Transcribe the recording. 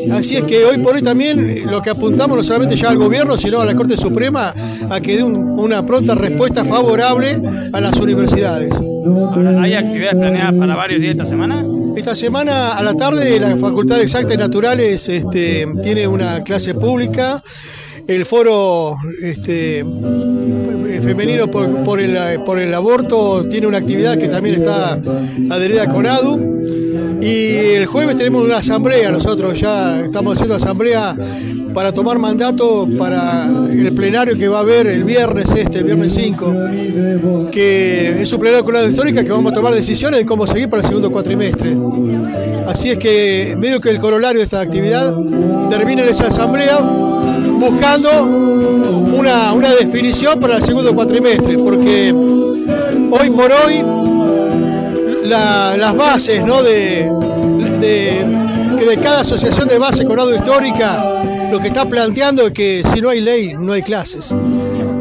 Así es que hoy por hoy también lo que apuntamos no solamente ya al gobierno, sino a la Corte Suprema a que dé una pronta respuesta favorable a las universidades. Ahora, ¿hay actividades planeadas para varios días esta semana? Esta semana a la tarde la Facultad de Exactas y Naturales tiene una clase pública. El foro femenino por el aborto tiene una actividad que también está adherida con ADU. Y el jueves tenemos una asamblea, nosotros ya estamos haciendo asamblea para tomar mandato para el plenario que va a haber el viernes 5, que es un plenario con la histórica que vamos a tomar decisiones de cómo seguir para el segundo cuatrimestre. Así es que medio que el corolario de esta actividad termina en esa asamblea buscando una definición para el segundo cuatrimestre, porque hoy por hoy las bases, ¿no? de cada asociación de base con ADU histórica, lo que está planteando es que si no hay ley, no hay clases.